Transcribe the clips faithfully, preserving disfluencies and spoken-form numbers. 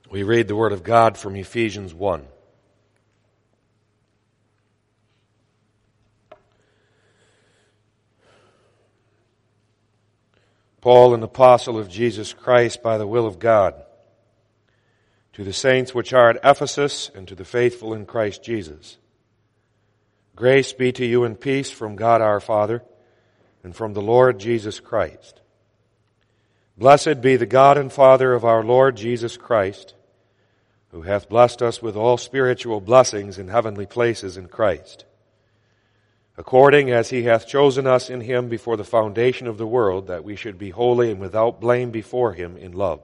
We read the Word of God from Ephesians one. Paul, an apostle of Jesus Christ by the will of God, to the saints which are at Ephesus and to the faithful in Christ Jesus. Grace be to you and peace from God our Father and from the Lord Jesus Christ. Blessed be the God and Father of our Lord Jesus Christ, who hath blessed us with all spiritual blessings in heavenly places in Christ, according as he hath chosen us in him before the foundation of the world, that we should be holy and without blame before him in love,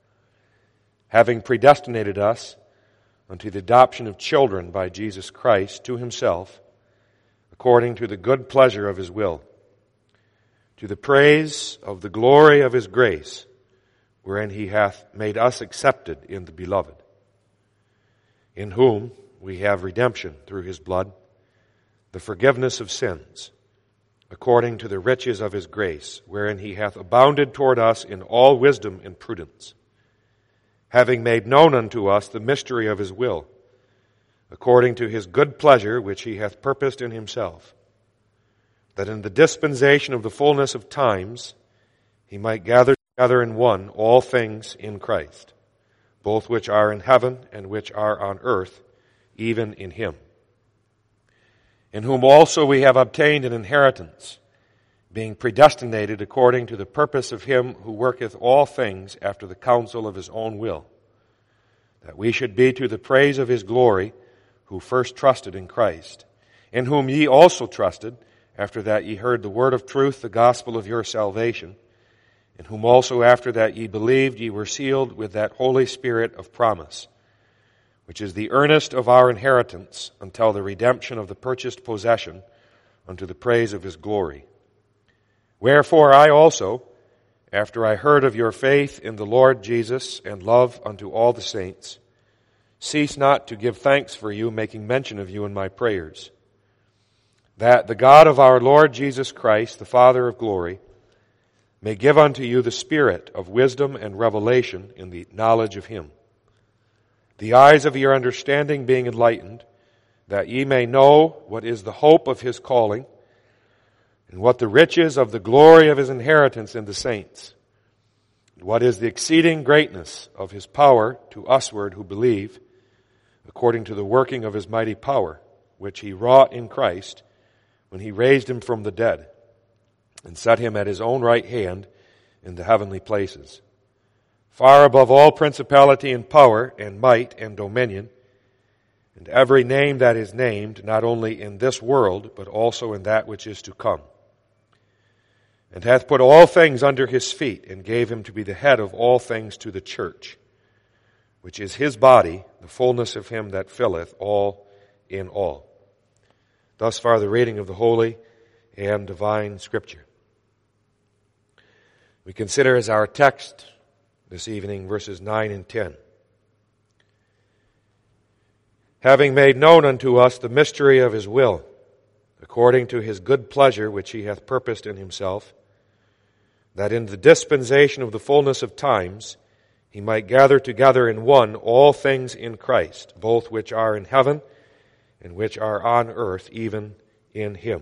having predestinated us unto the adoption of children by Jesus Christ to himself, according to the good pleasure of his will, to the praise of the glory of his grace, wherein he hath made us accepted in the beloved, in whom we have redemption through his blood, the forgiveness of sins, according to the riches of his grace, wherein he hath abounded toward us in all wisdom and prudence, having made known unto us the mystery of his will, according to his good pleasure which he hath purposed in himself, that in the dispensation of the fullness of times he might gather together in one all things in Christ, both which are in heaven and which are on earth, even in him, in whom also we have obtained an inheritance, being predestinated according to the purpose of him who worketh all things after the counsel of his own will, that we should be to the praise of his glory, who first trusted in Christ, in whom ye also trusted, after that ye heard the word of truth, the gospel of your salvation, in whom also after that ye believed, ye were sealed with that Holy Spirit of promise, which is the earnest of our inheritance until the redemption of the purchased possession unto the praise of his glory. Wherefore I also, after I heard of your faith in the Lord Jesus and love unto all the saints, cease not to give thanks for you, making mention of you in my prayers, that the God of our Lord Jesus Christ, the Father of glory, may give unto you the spirit of wisdom and revelation in the knowledge of him, the eyes of your understanding being enlightened, that ye may know what is the hope of his calling, and what the riches of the glory of his inheritance in the saints, and what is the exceeding greatness of his power to usward who believe, according to the working of his mighty power, which he wrought in Christ, when he raised him from the dead, and set him at his own right hand in the heavenly places, far above all principality and power and might and dominion, and every name that is named, not only in this world, but also in that which is to come, and hath put all things under his feet, and gave him to be the head of all things to the church, which is his body, the fullness of him that filleth all in all. Thus far the reading of the Holy and Divine Scripture. We consider as our text this evening verses nine and ten. Having made known unto us the mystery of his will, according to his good pleasure which he hath purposed in himself, that in the dispensation of the fullness of times he might gather together in one all things in Christ, both which are in heaven and which are on earth, even in him.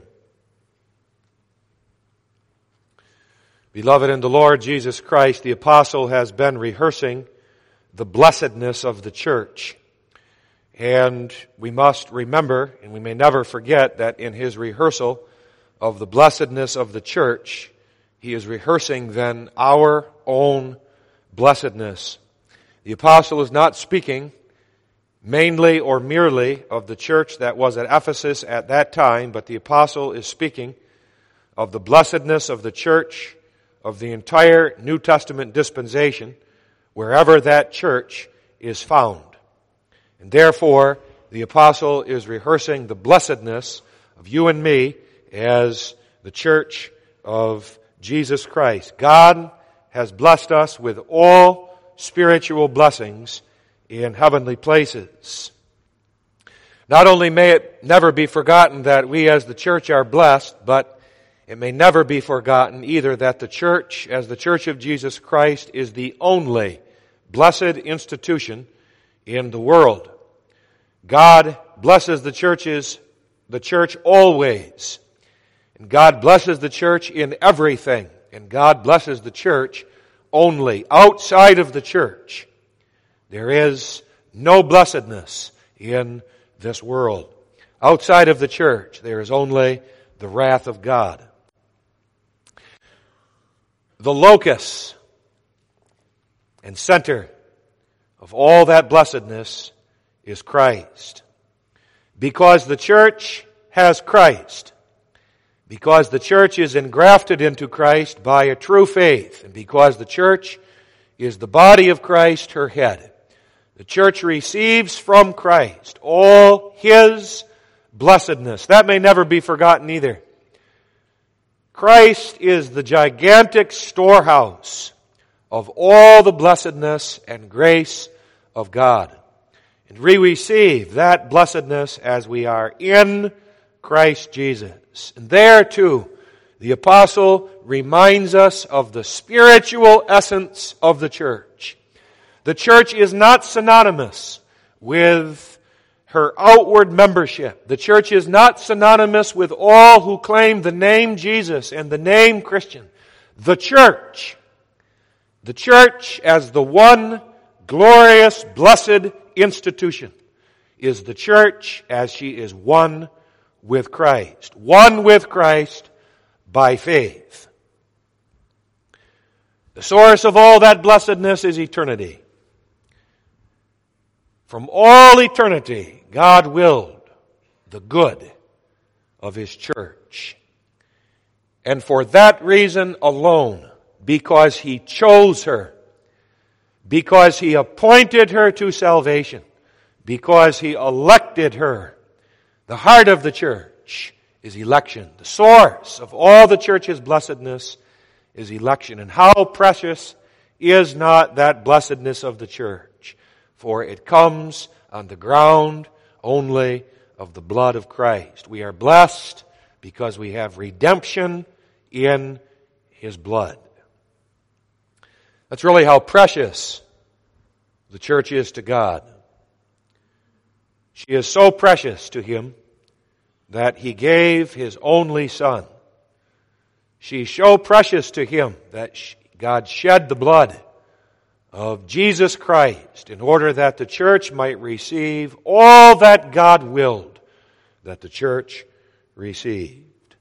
Beloved in the Lord Jesus Christ, the apostle has been rehearsing the blessedness of the church. And we must remember, and we may never forget, that in his rehearsal of the blessedness of the church, he is rehearsing then our own blessedness. The apostle is not speaking mainly or merely of the church that was at Ephesus at that time, but the apostle is speaking of the blessedness of the church of the entire New Testament dispensation, wherever that church is found. And therefore, the apostle is rehearsing the blessedness of you and me as the church of Jesus Christ. God has blessed us with all spiritual blessings in heavenly places. Not only may it never be forgotten that we as the church are blessed, but it may never be forgotten either that the church, as the church of Jesus Christ, is the only blessed institution in the world. God blesses the churches, the church always. And God blesses the church in everything. And God blesses the church only. Outside of the church, there is no blessedness in this world. Outside of the church, there is only the wrath of God. The locus and center of all that blessedness is Christ. Because the church has Christ, because the church is engrafted into Christ by a true faith, and because the church is the body of Christ, her head, the church receives from Christ all His blessedness. That may never be forgotten either. Christ is the gigantic storehouse of all the blessedness and grace of God. And we receive that blessedness as we are in Christ Jesus. And there too, the apostle reminds us of the spiritual essence of the church. The church is not synonymous with her outward membership. The church is not synonymous with all who claim the name Jesus and the name Christian. The church, the church as the one glorious, blessed institution, is the church as she is one with Christ. One with Christ by faith. The source of all that blessedness is eternity. From all eternity, God willed the good of His church. And for that reason alone, because He chose her, because He appointed her to salvation, because He elected her, the heart of the church is election. The source of all the church's blessedness is election. And how precious is not that blessedness of the church? For it comes on the ground only of the blood of Christ. We are blessed because we have redemption in His blood. That's really how precious the church is to God. She is so precious to Him that He gave His only Son. She's so precious to Him that God shed the blood of Jesus Christ in order that the church might receive all that God willed that the church received.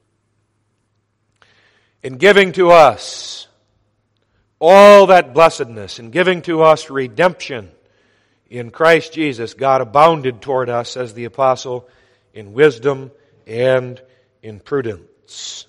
In giving to us all that blessedness, in giving to us redemption in Christ Jesus, God abounded toward us, says the apostle, in wisdom and in prudence.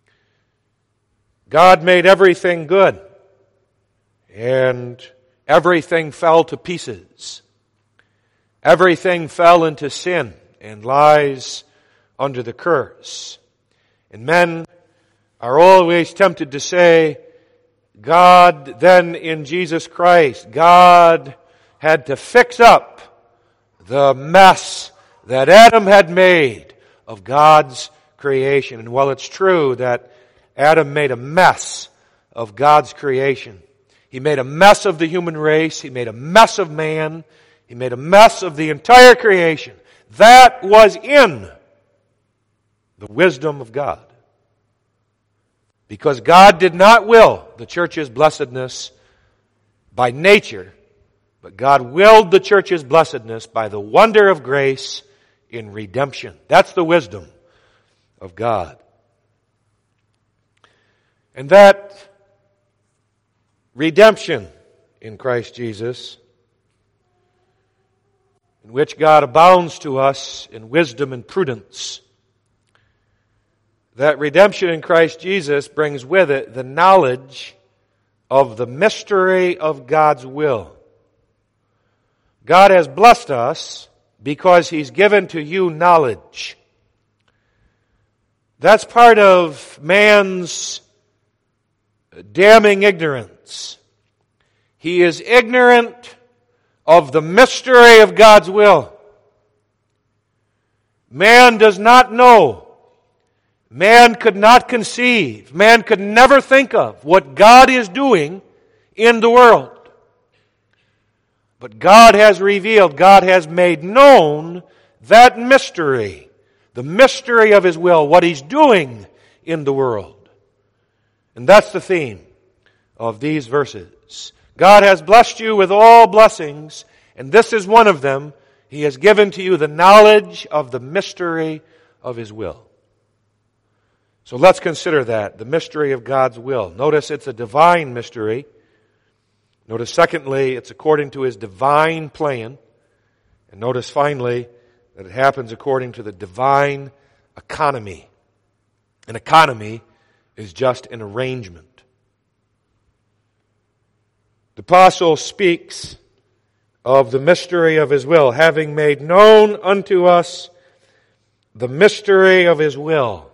God made everything good, and everything fell to pieces. Everything fell into sin and lies under the curse. And men are always tempted to say, God then in Jesus Christ, God had to fix up the mess that Adam had made of God's creation. And while it's true that Adam made a mess of God's creation, he made a mess of the human race, he made a mess of man, he made a mess of the entire creation. That was in the wisdom of God. Because God did not will the church's blessedness by nature, but God willed the church's blessedness by the wonder of grace in redemption. That's the wisdom of God. And that redemption in Christ Jesus, in which God abounds to us in wisdom and prudence, that redemption in Christ Jesus brings with it the knowledge of the mystery of God's will. God has blessed us because He's given to you knowledge. That's part of man's damning ignorance. He is ignorant of the mystery of God's will. Man does not know. Man could not conceive. Man could never think of what God is doing in the world. But God has revealed, God has made known that mystery, the mystery of His will, what He's doing in the world. And that's the theme of these verses. God has blessed you with all blessings, and this is one of them. He has given to you the knowledge of the mystery of His will. So let's consider that, the mystery of God's will. Notice it's a divine mystery. Notice secondly, it's according to His divine plan. And notice finally that it happens according to the divine economy. An economy is just an arrangement. The apostle speaks of the mystery of His will, having made known unto us the mystery of His will.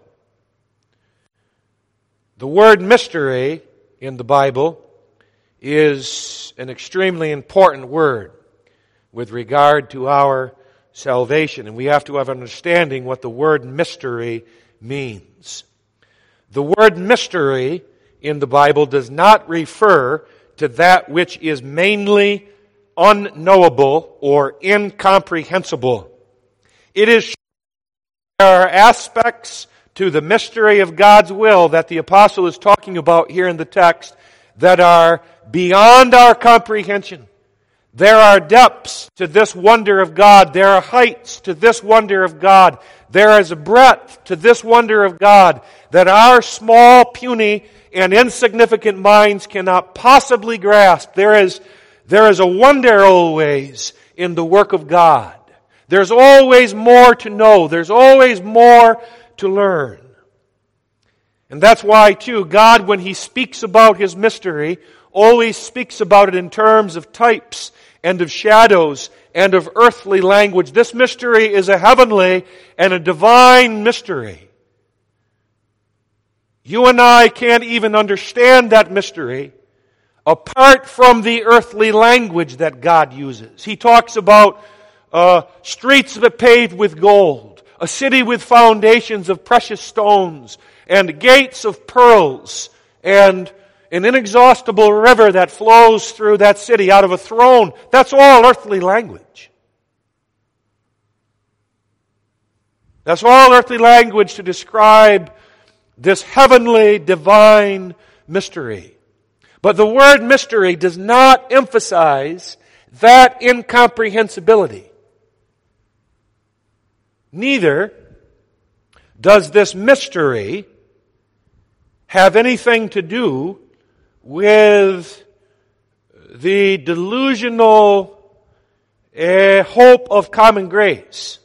The word mystery in the Bible is an extremely important word with regard to our salvation. And we have to have understanding what the word mystery means. The word mystery in the Bible does not refer to that which is mainly unknowable or incomprehensible. It is there are aspects to the mystery of God's will that the apostle is talking about here in the text that are beyond our comprehension. There are depths to this wonder of God. There are heights to this wonder of God. There is a breadth to this wonder of God that our small, puny, and insignificant minds cannot possibly grasp. There is, there is a wonder always in the work of God. There's always more to know. There's always more to learn. And that's why, too, God, when He speaks about His mystery, always speaks about it in terms of types and of shadows and of earthly language. This mystery is a heavenly and a divine mystery. You and I can't even understand that mystery apart from the earthly language that God uses. He talks about uh, streets paved with gold, a city with foundations of precious stones, and gates of pearls, and an inexhaustible river that flows through that city out of a throne. That's all earthly language. That's all earthly language to describe this heavenly, divine mystery. But the word mystery does not emphasize that incomprehensibility. Neither does this mystery have anything to do with the delusional uh, hope of common grace.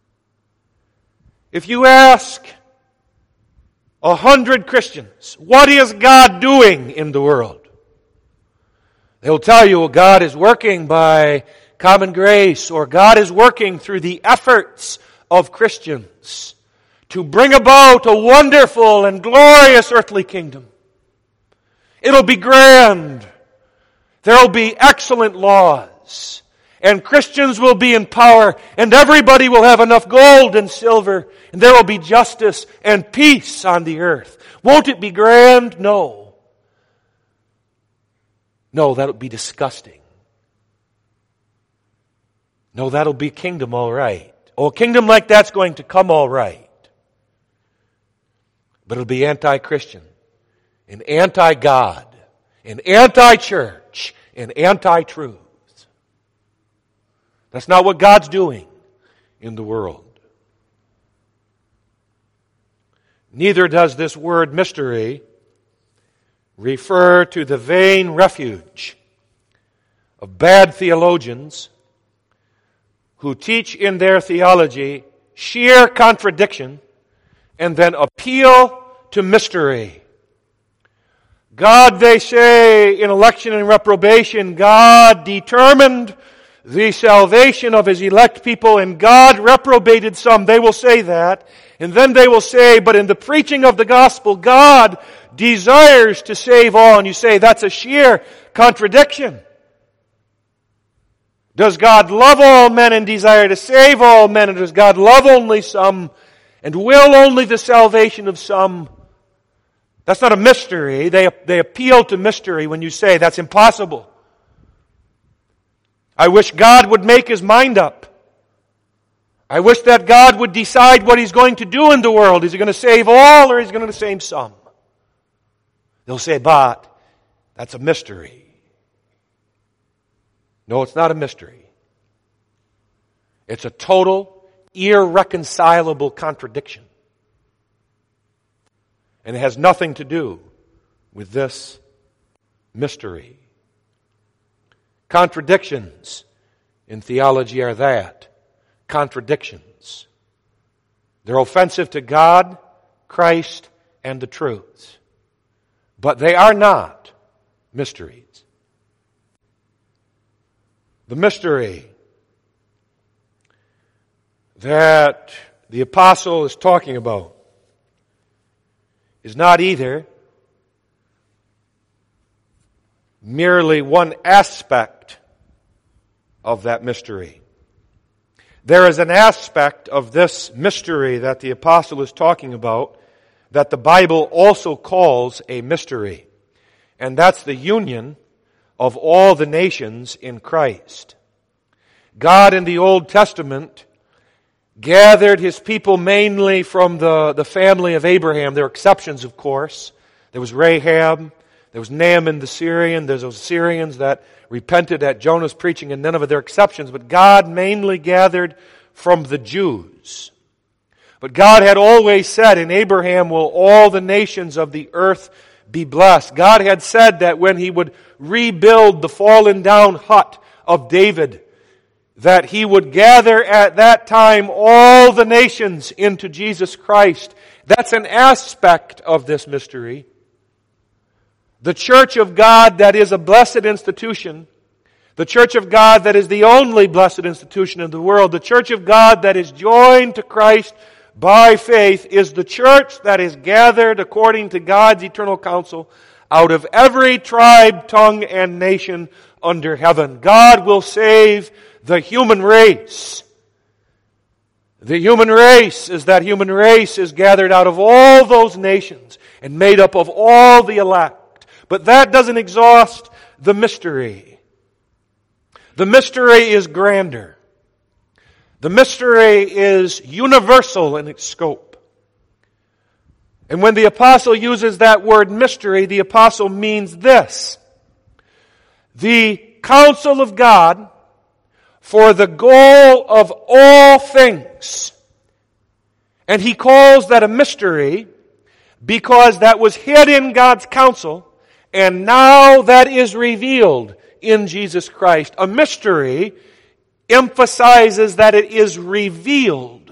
If you ask a hundred Christians, what is God doing in the world? They'll tell you, well, God is working by common grace, or God is working through the efforts of Christians to bring about a wonderful and glorious earthly kingdom. It'll be grand. There'll be excellent laws. And Christians will be in power. And everybody will have enough gold and silver. And there will be justice and peace on the earth. Won't it be grand? No. No, that'll be disgusting. No, that'll be kingdom all right. Oh, a kingdom like that's going to come all right. But it'll be anti-Christian, and anti-God, and anti-church, and anti-truth. That's not what God's doing in the world. Neither does this word mystery refer to the vain refuge of bad theologians who teach in their theology sheer contradiction and then appeal to mystery. God, they say, in election and reprobation, God determined the salvation of His elect people, and God reprobated some. They will say that. And then they will say, but in the preaching of the gospel, God desires to save all. And you say, that's a sheer contradiction. Does God love all men and desire to save all men? And does God love only some and will only the salvation of some? That's not a mystery. They, they appeal to mystery when you say that's impossible. I wish God would make His mind up. I wish that God would decide what He's going to do in the world. Is He going to save all or is He going to save some? They'll say, but that's a mystery. No, it's not a mystery. It's a total, irreconcilable contradiction. And it has nothing to do with this mystery. Contradictions in theology are that. Contradictions. They're offensive to God, Christ, and the truths. But they are not mysteries. The mystery that the apostle is talking about is not either merely one aspect of that mystery. There is an aspect of this mystery that the apostle is talking about that the Bible also calls a mystery. And that's the union of all the nations in Christ. God in the Old Testament gathered His people mainly from the, the family of Abraham. There are exceptions, of course. There was Rahab. There was Naaman the Syrian. There's those Syrians that repented at Jonah's preaching in Nineveh. There are exceptions, but God mainly gathered from the Jews. But God had always said, in Abraham will all the nations of the earth be blessed. God had said that when He would rebuild the fallen down hut of David, that He would gather at that time all the nations into Jesus Christ. That's an aspect of this mystery. The church of God that is a blessed institution, the church of God that is the only blessed institution in the world, the church of God that is joined to Christ by faith, is the church that is gathered according to God's eternal counsel out of every tribe, tongue, and nation under heaven. God will save the human race. The human race is that human race is gathered out of all those nations and made up of all the elect. But that doesn't exhaust the mystery. The mystery is grander. The mystery is universal in its scope. And when the apostle uses that word mystery, the apostle means this: the counsel of God for the goal of all things. And he calls that a mystery because that was hid in God's counsel, and now that is revealed in Jesus Christ. A mystery emphasizes that it is revealed.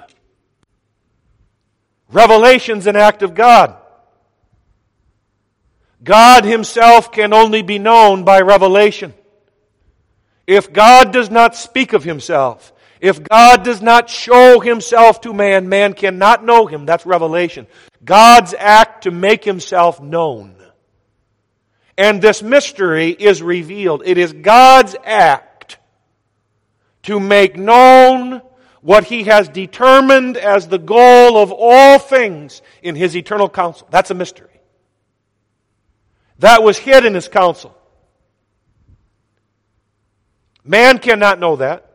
Revelation's an act of God. God Himself can only be known by revelation. If God does not speak of Himself, if God does not show Himself to man, man cannot know Him. That's revelation. God's act to make Himself known. And this mystery is revealed. It is God's act to make known what He has determined as the goal of all things in His eternal counsel. That's a mystery. That was hid in His counsel. Man cannot know that.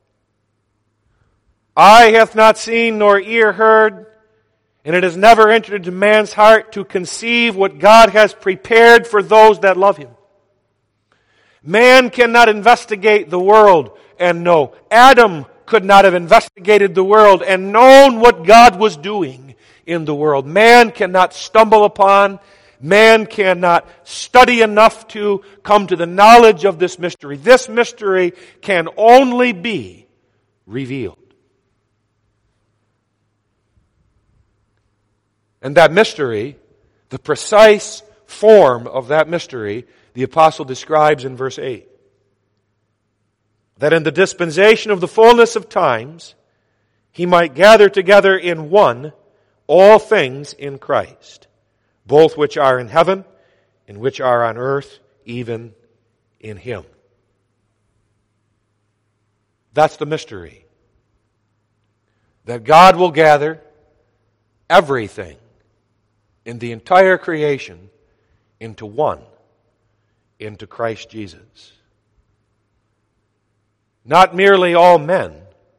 Eye hath not seen nor ear heard, and it has never entered into man's heart to conceive what God has prepared for those that love Him. Man cannot investigate the world and know. Adam could not have investigated the world and known what God was doing in the world. Man cannot stumble upon, man cannot study enough to come to the knowledge of this mystery. This mystery can only be revealed. And that mystery, the precise form of that mystery, the apostle describes in verse eight. That in the dispensation of the fullness of times, He might gather together in one all things in Christ, both which are in heaven and which are on earth, even in Him. That's the mystery. That God will gather everything in the entire creation into one, into Christ Jesus. not merely all men.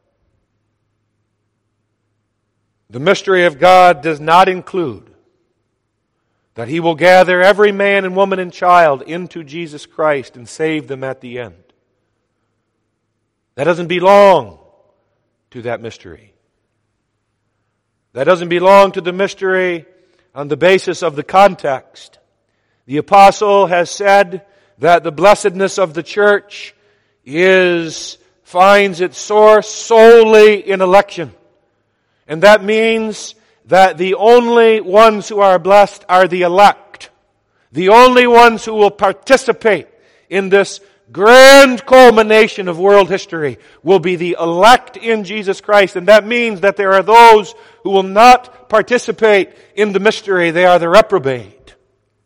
The mystery of God does not include that He will gather every man and woman and child into Jesus Christ and save them at the end. That doesn't belong to that mystery. That doesn't belong to the mystery on the basis of the context. The apostle has said that the blessedness of the church is, finds its source solely in election. And that means that the only ones who are blessed are the elect. The only ones who will participate in this grand culmination of world history will be the elect in Jesus Christ. And that means that there are those who will not participate in the mystery. They are the reprobate.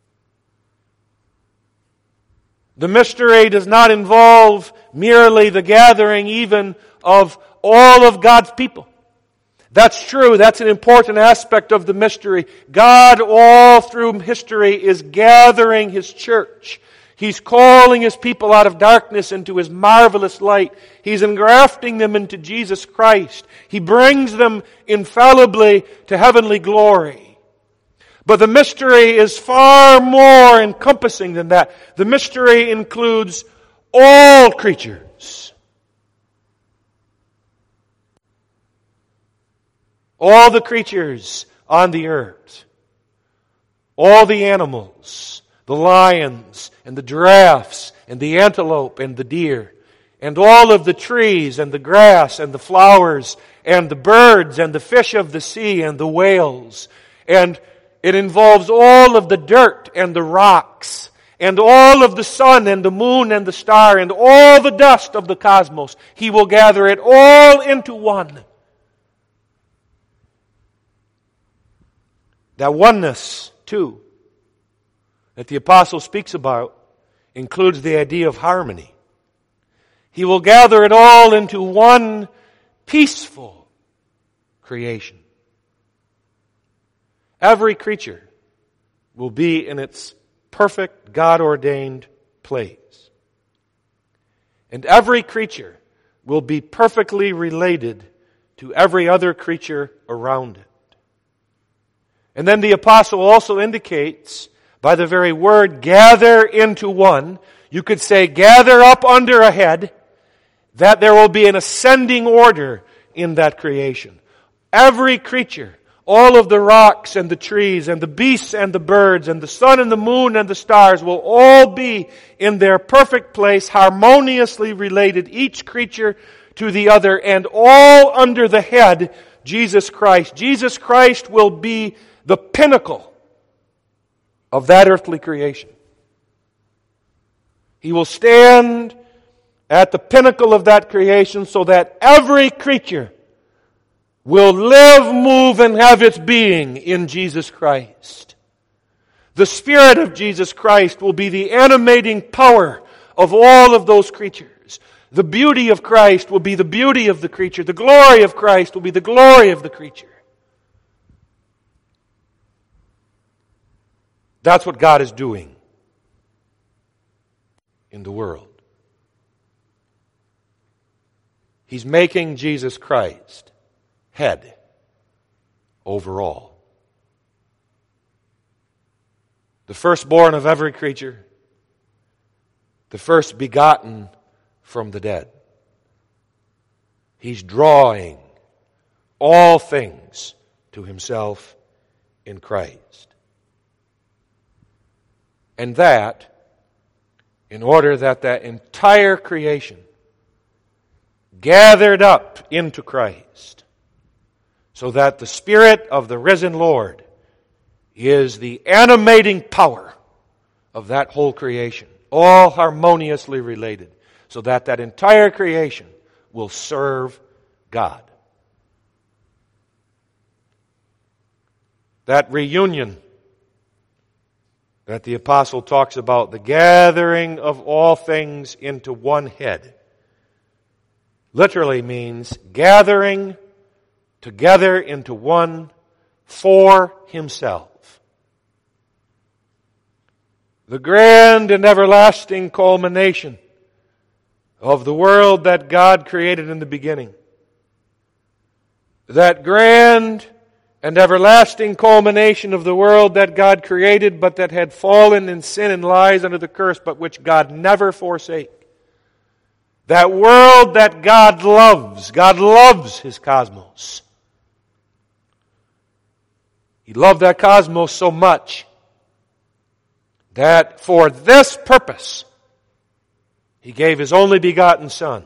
The mystery does not involve merely the gathering even of all of God's people. That's true. That's an important aspect of the mystery. God all through history is gathering His church. He's calling His people out of darkness into His marvelous light. He's engrafting them into Jesus Christ. He brings them infallibly to heavenly glory. But the mystery is far more encompassing than that. The mystery includes all creatures. All the creatures on the earth. All the animals. The lions and the giraffes and the antelope and the deer. And all of the trees and the grass and the flowers and the birds and the fish of the sea and the whales. And it involves all of the dirt and the rocks and all of the sun and the moon and the star and all the dust of the cosmos. He will gather it all into one. That oneness, too, that the apostle speaks about includes the idea of harmony. He will gather it all into one peaceful creation. Every creature will be in its perfect, God-ordained place. And every creature will be perfectly related to every other creature around it. And then the apostle also indicates, by the very word gather into one, you could say gather up under a head, that there will be an ascending order in that creation. Every creature, all of the rocks and the trees and the beasts and the birds and the sun and the moon and the stars will all be in their perfect place, harmoniously related, each creature to the other, and all under the head, Jesus Christ. Jesus Christ will be the pinnacle of that earthly creation. He will stand at the pinnacle of that creation so that every creature will live, move, and have its being in Jesus Christ. The Spirit of Jesus Christ will be the animating power of all of those creatures. The beauty of Christ will be the beauty of the creature. The glory of Christ will be the glory of the creature. That's what God is doing in the world. He's making Jesus Christ head over all. The firstborn of every creature, the first begotten from the dead. He's drawing all things to Himself in Christ. And that, in order that that entire creation gathered up into Christ, so that the Spirit of the risen Lord is the animating power of that whole creation, all harmoniously related, so that that entire creation will serve God. That reunion that the apostle talks about, the gathering of all things into one head, literally means gathering together into one for Himself. The grand and everlasting culmination of the world that God created in the beginning. That grand and everlasting culmination of the world that God created, but that had fallen in sin and lies under the curse, but which God never forsake. That world that God loves. God loves His cosmos. He loved that cosmos so much that for this purpose, He gave His only begotten Son,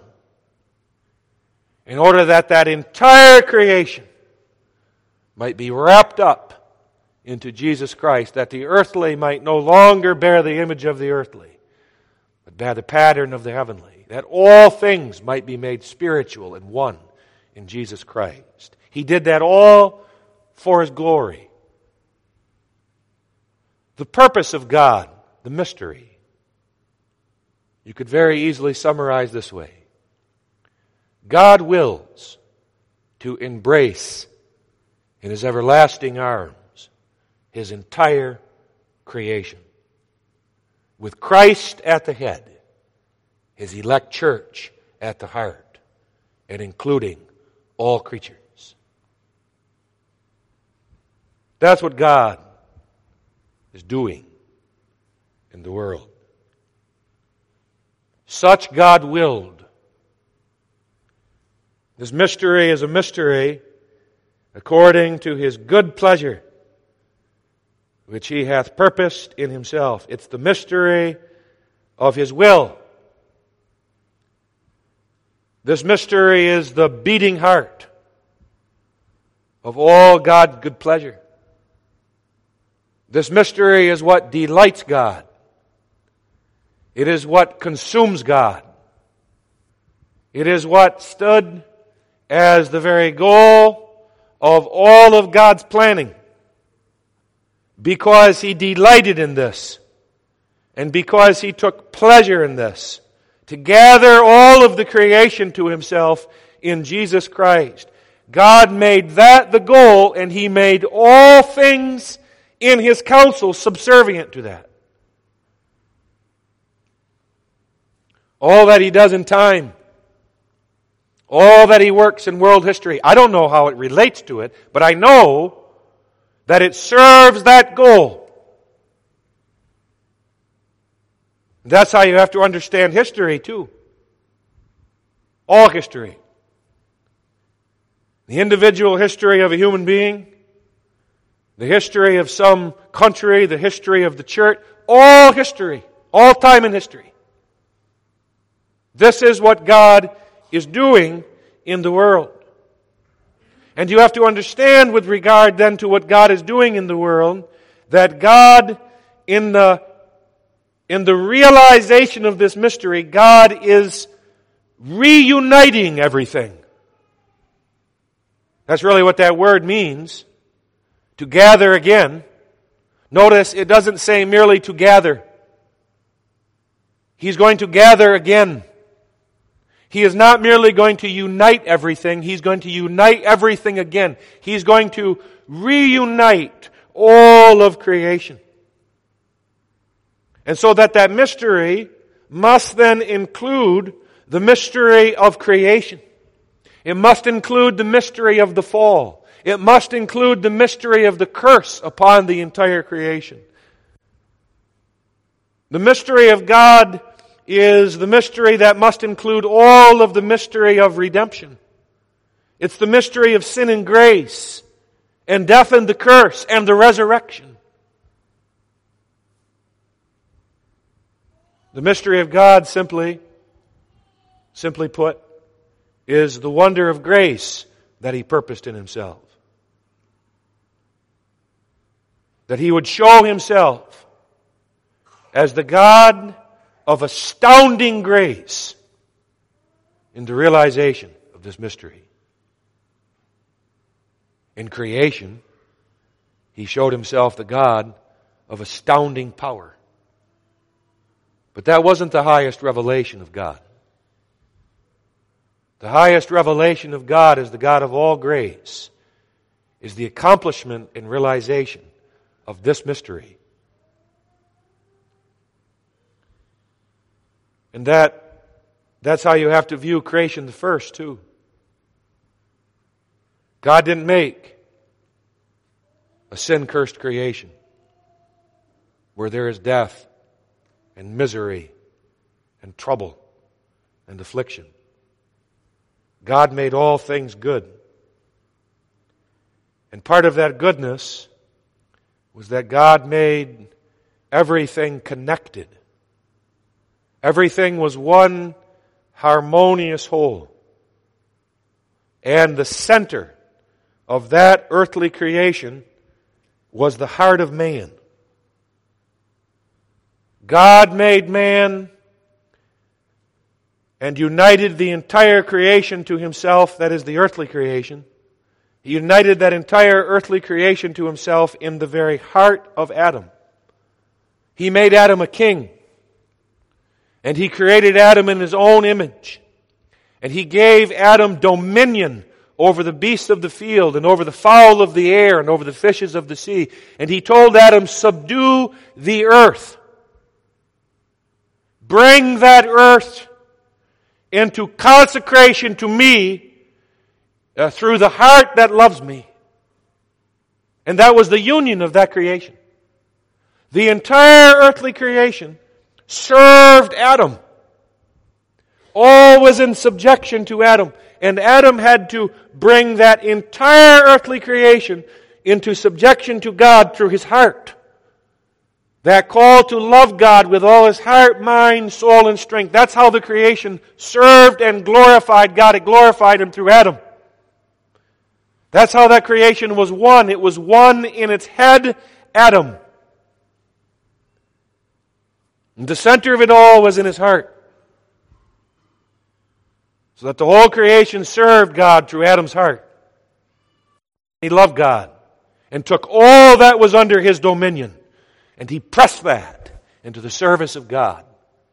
in order that that entire creation might be wrapped up into Jesus Christ, that the earthly might no longer bear the image of the earthly, but bear the pattern of the heavenly, that all things might be made spiritual and one in Jesus Christ. He did that all for His glory. The purpose of God, the mystery, you could very easily summarize this way. God wills to embrace in His everlasting arms His entire creation, with Christ at the head, His elect church at the heart, and including all creatures. That's what God is doing in the world. Such God willed. This mystery is a mystery according to His good pleasure, which He hath purposed in Himself. It's the mystery of His will. This mystery is the beating heart of all God's good pleasure. This mystery is what delights God. It is what consumes God. It is what stood as the very goal of all of God's planning. Because He delighted in this, and because He took pleasure in this, to gather all of the creation to Himself in Jesus Christ. God made that the goal, and He made all things in His counsel subservient to that. All that He does in time, all that He works in world history, I don't know how it relates to it, but I know that it serves that goal. That's how you have to understand history too. All history. The individual history of a human being, the history of some country, the history of the church, all history, all time in history. This is what God is doing in the world. And you have to understand with regard then to what God is doing in the world, that God, in the, in the realization of this mystery, God is reuniting everything. That's really what that word means. To gather again. Notice it doesn't say merely to gather. He's going to gather again. He is not merely going to unite everything. He's going to unite everything again. He's going to reunite all of creation. And so that that mystery must then include the mystery of creation. It must include the mystery of the fall. It must include the mystery of the curse upon the entire creation. The mystery of God is the mystery that must include all of the mystery of redemption. It's the mystery of sin and grace, and death and the curse, and the resurrection. The mystery of God, simply, simply put, is the wonder of grace that He purposed in Himself. That He would show Himself as the God of astounding grace in the realization of this mystery. In creation, He showed Himself the God of astounding power. But that wasn't the highest revelation of God. The highest revelation of God as the God of all grace is the accomplishment and realization of this mystery. And that That's how you have to view creation the first, too. God didn't make a sin-cursed creation where there is death and misery and trouble and affliction. God made all things good. And part of that goodness was that God made everything connected. Everything was one harmonious whole. And the center of that earthly creation was the heart of man. God made man and united the entire creation to himself, that is the earthly creation. He united that entire earthly creation to himself in the very heart of Adam. He made Adam a king. And he created Adam in his own image. And he gave Adam dominion over the beasts of the field and over the fowl of the air and over the fishes of the sea. And he told Adam, subdue the earth. Bring that earth into consecration to me uh, through the heart that loves me. And that was the union of that creation. The entire earthly creation served Adam. All was in subjection to Adam. And Adam had to bring that entire earthly creation into subjection to God through his heart. That call to love God with all his heart, mind, soul, and strength. That's how the creation served and glorified God. It glorified Him through Adam. That's how that creation was one. It was one in its head, Adam. And the center of it all was in his heart. So that the whole creation served God through Adam's heart. He loved God and took all that was under his dominion and he pressed that into the service of God.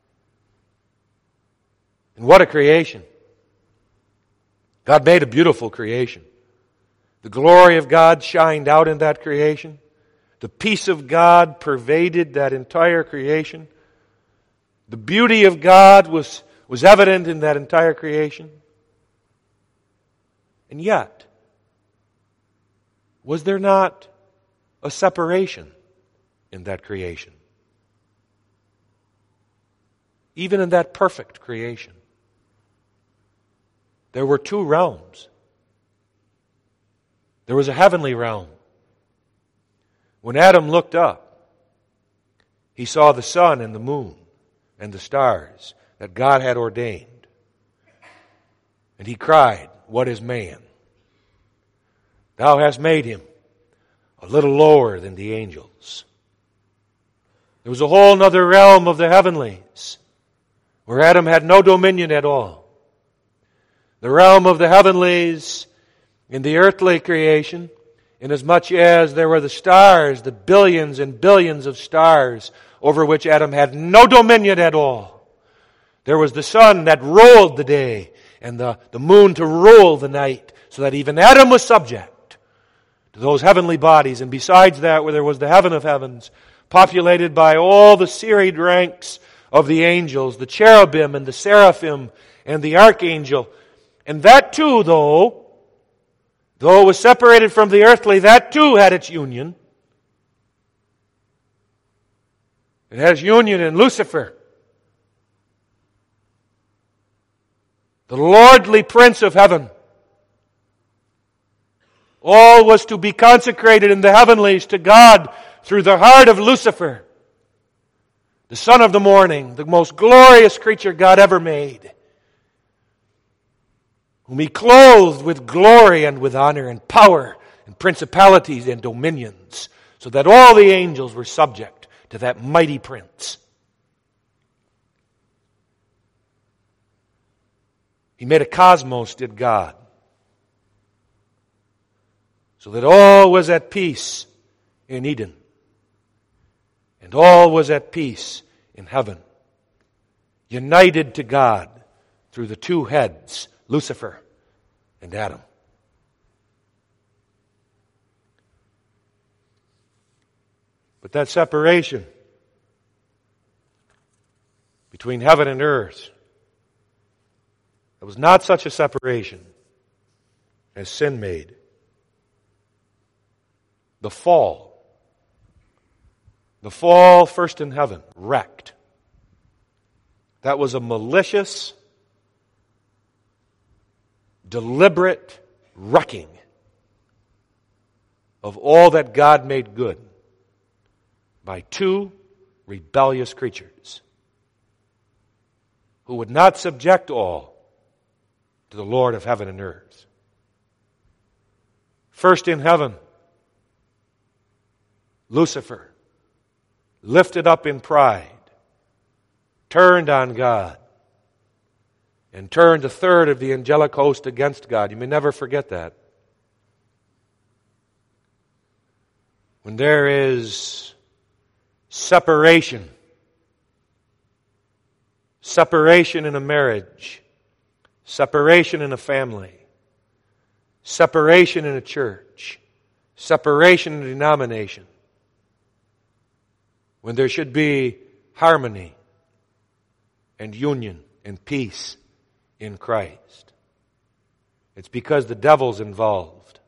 And what a creation. God made a beautiful creation. The glory of God shined out in that creation. The peace of God pervaded that entire creation. The beauty of God was, was evident in that entire creation. And yet, was there not a separation in that creation? Even in that perfect creation, there were two realms. There was a heavenly realm. When Adam looked up, he saw the sun and the moon and the stars that God had ordained. And he cried, "What is man? Thou hast made him a little lower than the angels." There was a whole other realm of the heavenlies where Adam had no dominion at all. The realm of the heavenlies in the earthly creation, inasmuch as there were the stars, the billions and billions of stars over which Adam had no dominion at all. There was the sun that ruled the day and the, the moon to rule the night, so that even Adam was subject to those heavenly bodies. And besides that, where there was the heaven of heavens, populated by all the serried ranks of the angels, the cherubim and the seraphim and the archangel. And that too, though, though it was separated from the earthly, that too had its union. It has union in Lucifer, the lordly prince of heaven. All was to be consecrated in the heavenlies to God through the heart of Lucifer, the son of the morning, the most glorious creature God ever made, whom He clothed with glory and with honor and power and principalities and dominions, so that all the angels were subject to that mighty prince. He made a cosmos, did God, so that all was at peace in Eden, and all was at peace in heaven, united to God through the two heads, Lucifer and Adam. But that separation between heaven and earth There was not such a separation as sin made. The fall. The fall first in heaven, wrecked. That was a malicious, deliberate wrecking of all that God made good by two rebellious creatures who would not subject all to the Lord of heaven and earth. First in heaven, Lucifer, lifted up in pride, turned on God, and turned a third of the angelic host against God. You may never forget that. When there is separation, separation in a marriage, separation in a family, separation in a church, separation in a denomination, when there should be harmony and union and peace in Christ, it's because the devil's involved.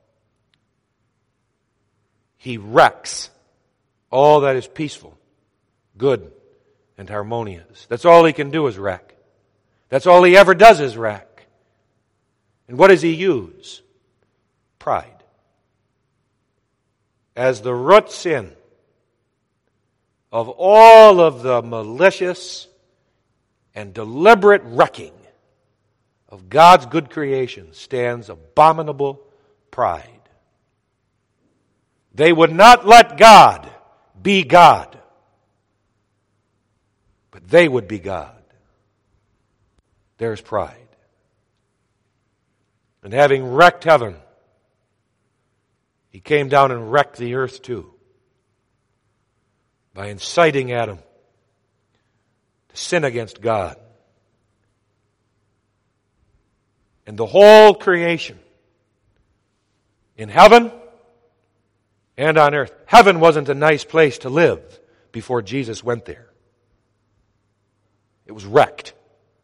He wrecks all that is peaceful, good, and harmonious. That's all he can do is wreck. That's all he ever does is wreck. And what does he use? Pride. As the root sin of all of the malicious and deliberate wrecking of God's good creation stands abominable pride. They would not let God be God, but they would be God. There's pride. And having wrecked heaven, he came down and wrecked the earth too, by inciting Adam to sin against God. And the whole creation, in heaven and on earth. Heaven wasn't a nice place to live before Jesus went there. It was wrecked.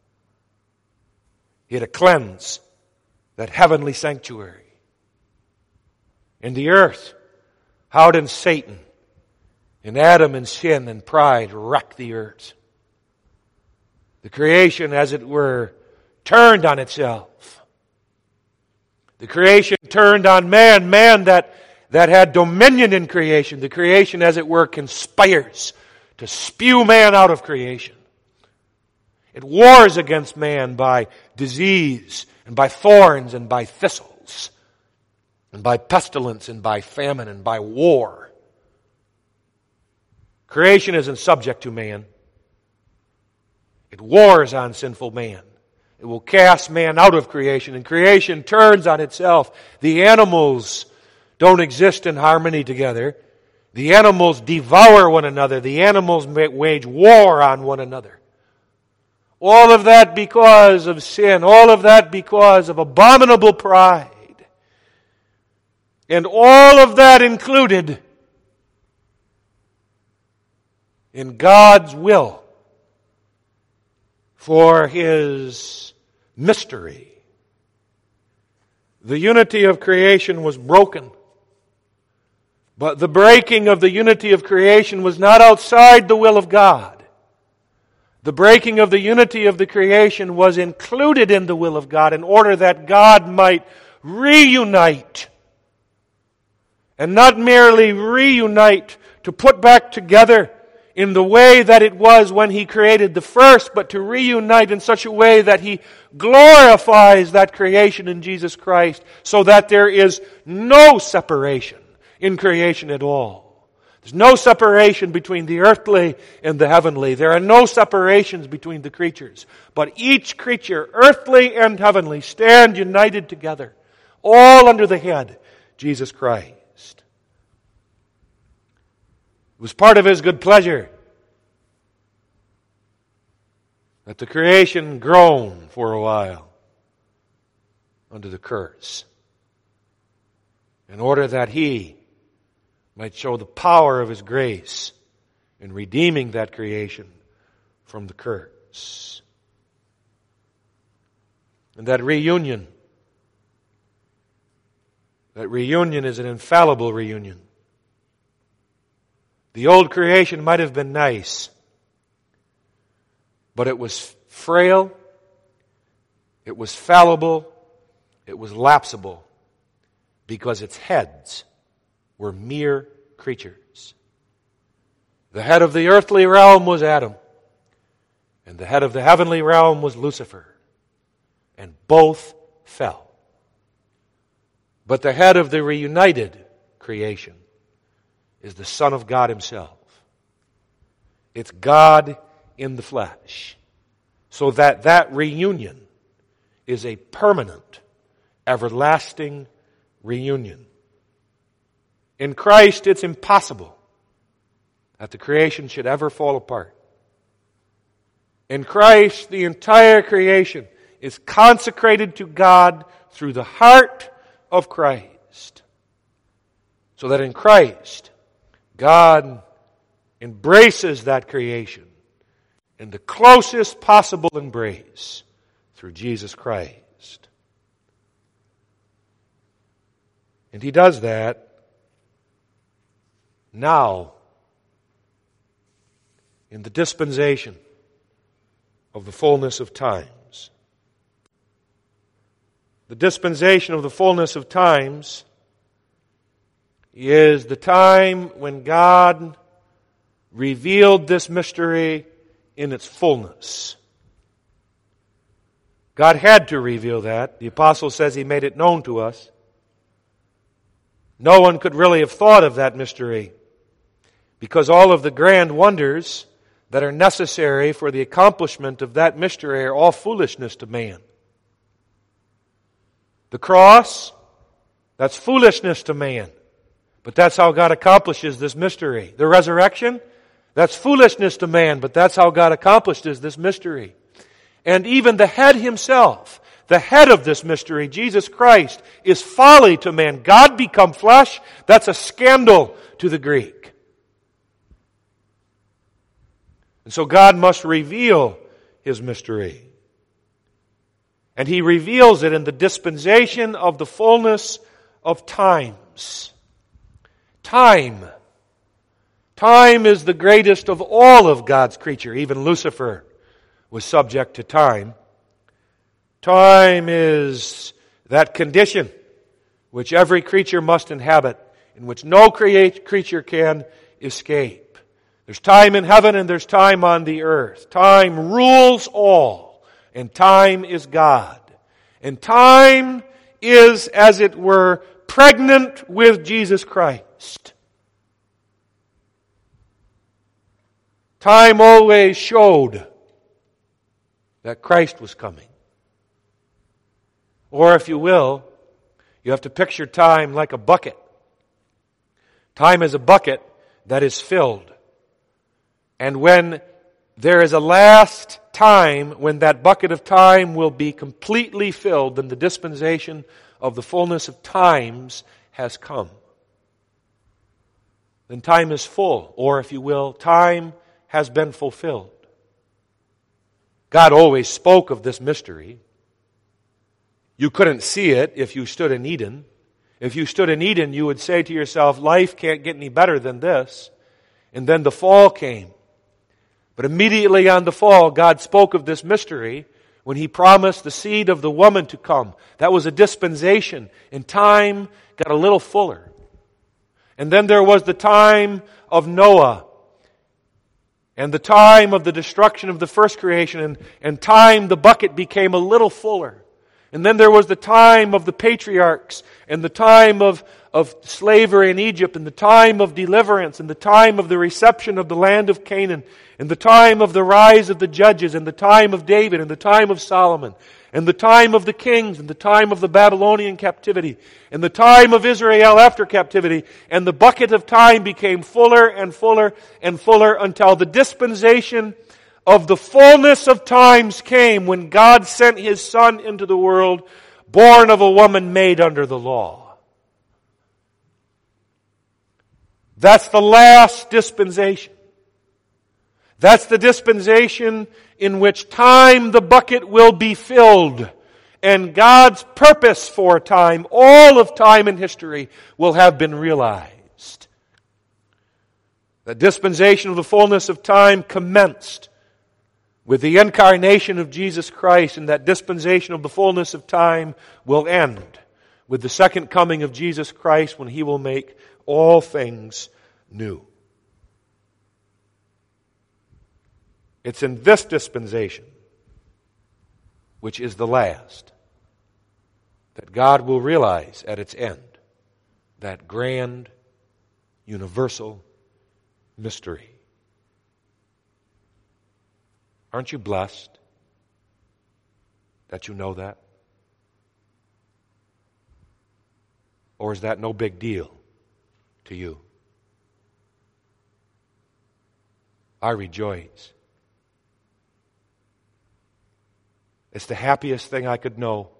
He had to cleanse that heavenly sanctuary. And the earth, how did Satan and Adam in sin and pride wreck the earth? The creation, as it were, turned on itself. The creation turned on man, man that, that had dominion in creation. The creation, as it were, conspires to spew man out of creation. It wars against man by disease and by thorns and by thistles and by pestilence and by famine and by war. Creation isn't subject to man. It wars on sinful man. It will cast man out of creation, and creation turns on itself. The animals don't exist in harmony together. The animals devour one another. The animals wage war on one another. All of that because of sin. All of that because of abominable pride. And all of that included in God's will for His mystery. The unity of creation was broken. But the breaking of the unity of creation was not outside the will of God. The breaking of the unity of the creation was included in the will of God in order that God might reunite. And not merely reunite to put back together in the way that it was when He created the first, but to reunite in such a way that He glorifies that creation in Jesus Christ so that there is no separation in creation at all. There's no separation between the earthly and the heavenly. There are no separations between the creatures. But each creature, earthly and heavenly, stand united together, all under the head, Jesus Christ. It was part of His good pleasure that the creation groan for a while under the curse, in order that He might show the power of His grace in redeeming that creation from the curse. And that reunion, that reunion is an infallible reunion. The old creation might have been nice, but it was frail, it was fallible, it was lapsable, because its heads were mere creatures. The head of the earthly realm was Adam, and the head of the heavenly realm was Lucifer, and both fell. But the head of the reunited creation is the Son of God Himself. It's God in the flesh. So that that reunion is a permanent, everlasting reunion. In Christ, it's impossible that the creation should ever fall apart. In Christ, the entire creation is consecrated to God through the heart of Christ. So that in Christ, God embraces that creation in the closest possible embrace through Jesus Christ. And He does that now in the dispensation of the fullness of times. The dispensation of the fullness of times is the time when God revealed this mystery in its fullness. God had to reveal that. The apostle says He made it known to us. No one could really have thought of that mystery because all of the grand wonders that are necessary for the accomplishment of that mystery are all foolishness to man. The cross, that's foolishness to man. But that's how God accomplishes this mystery. The resurrection, that's foolishness to man, but that's how God accomplishes this mystery. And even the head Himself, the head of this mystery, Jesus Christ, is folly to man. God become flesh, that's a scandal to the Greek. And so God must reveal His mystery. And He reveals it in the dispensation of the fullness of times. Time. Time is the greatest of all of God's creature. Even Lucifer was subject to time. Time is that condition which every creature must inhabit, in which no create, creature can escape. There's time in heaven and there's time on the earth. Time rules all, and time is God. And time is, as it were, pregnant with Jesus Christ. Time always showed that Christ was coming. Or if you will, you have to picture time like a bucket. Time is a bucket that is filled. And when there is a last time when that bucket of time will be completely filled, then the dispensation of the fullness of times has come. Then time is full, or if you will, time has been fulfilled. God always spoke of this mystery. You couldn't see it if you stood in Eden. If you stood in Eden, you would say to yourself, life can't get any better than this. And then the fall came. But immediately on the fall, God spoke of this mystery when He promised the seed of the woman to come. That was a dispensation, and time got a little fuller. And then there was the time of Noah, and the time of the destruction of the first creation, and, and time the bucket became a little fuller. And then there was the time of the patriarchs, and the time of, of slavery in Egypt, and the time of deliverance, and the time of the reception of the land of Canaan, and the time of the rise of the judges, and the time of David, and the time of Solomon, and the time of the kings, and the time of the Babylonian captivity, and the time of Israel after captivity. And the bucket of time became fuller and fuller and fuller until the dispensation of the fullness of times came when God sent His Son into the world, born of a woman made under the law. That's the last dispensation. That's the dispensation in which time, the bucket, will be filled. and God's purpose for time, all of time and history, will have been realized. The dispensation of the fullness of time commenced with the incarnation of Jesus Christ, and that dispensation of the fullness of time will end with the second coming of Jesus Christ, when He will make all things new. It's in this dispensation, which is the last, that God will realize at its end that grand, universal mystery. Aren't you blessed that you know that? Or is that no big deal to you? I rejoice. It's the happiest thing I could know,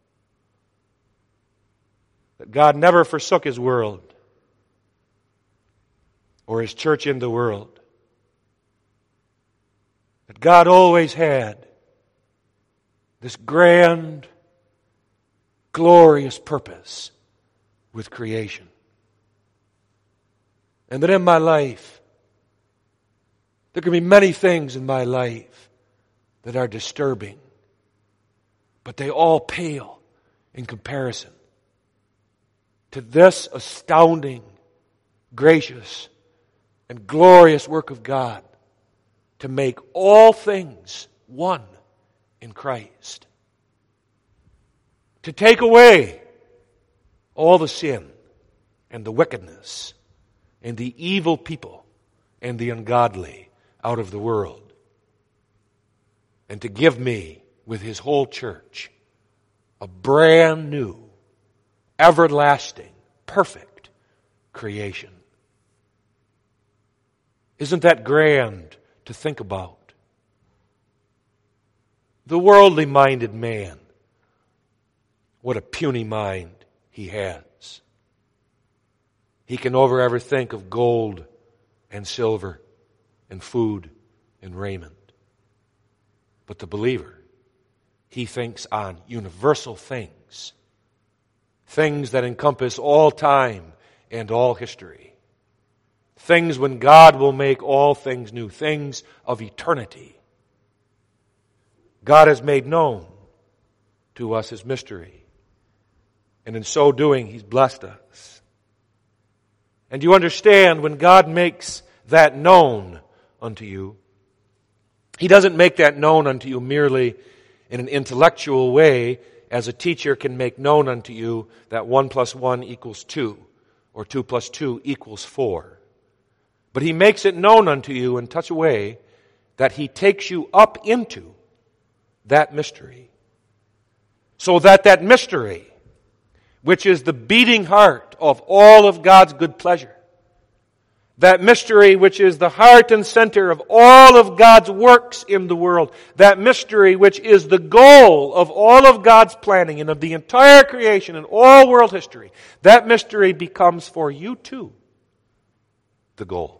that God never forsook His world or His church in the world. That God always had this grand, glorious purpose with creation. And that in my life, there can be many things in my life that are disturbing, but they all pale in comparison to this astounding, gracious, and glorious work of God to make all things one in Christ. To take away all the sin and the wickedness and the evil people and the ungodly out of the world. And to give me, with His whole church, a brand new, everlasting, perfect creation. Isn't that grand to think about? The worldly minded man, what a puny mind he has. He can over ever think of gold and silver and food and raiment. But the believer, he thinks on universal things, things that encompass all time and all history. Things when God will make all things new, things of eternity. God has made known to us His mystery, and in so doing He's blessed us. And you understand, when God makes that known unto you, He doesn't make that known unto you merely in an intellectual way, as a teacher can make known unto you that one plus one equals two, or two plus two equals four. But He makes it known unto you in such a way that He takes you up into that mystery. So that that mystery, which is the beating heart of all of God's good pleasure, that mystery which is the heart and center of all of God's works in the world, that mystery which is the goal of all of God's planning and of the entire creation and all world history, that mystery becomes for you too the goal.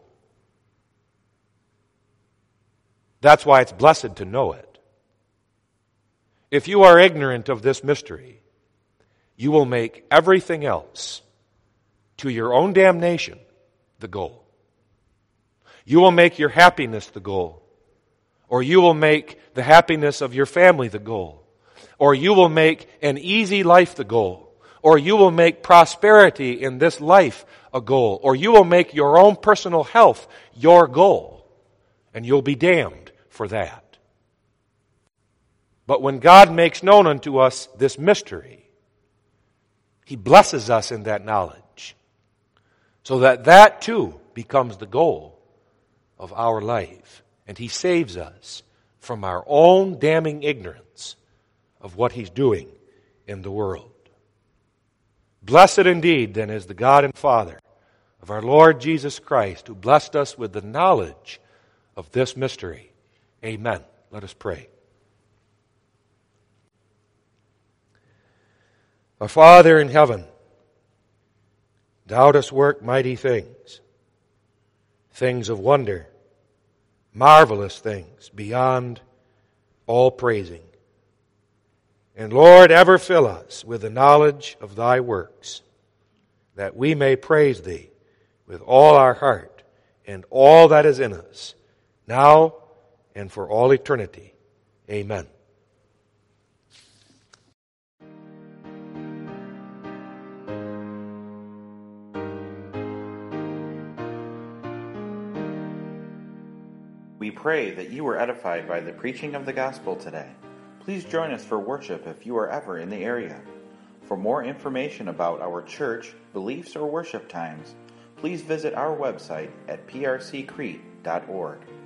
That's why it's blessed to know it. If you are ignorant of this mystery, you will make everything else, to your own damnation, the goal. You will make your happiness the goal. Or you will make the happiness of your family the goal. Or you will make an easy life the goal. Or you will make prosperity in this life a goal. Or you will make your own personal health your goal. And you'll be damned for that. But when God makes known unto us this mystery, He blesses us in that knowledge, so that that too becomes the goal of our life. And He saves us from our own damning ignorance of what He's doing in the world. Blessed indeed then is the God and Father of our Lord Jesus Christ, who blessed us with the knowledge of this mystery. Amen. Let us pray. Our Father in heaven, Thou dost work mighty things, things of wonder, marvelous things beyond all praising. And Lord, ever fill us with the knowledge of thy works, that we may praise thee with all our heart and all that is in us, now and for all eternity. Amen. We pray that you were edified by the preaching of the gospel today. Please join us for worship if you are ever in the area. For more information about our church, beliefs, or worship times, please visit our website at p r c crete dot org.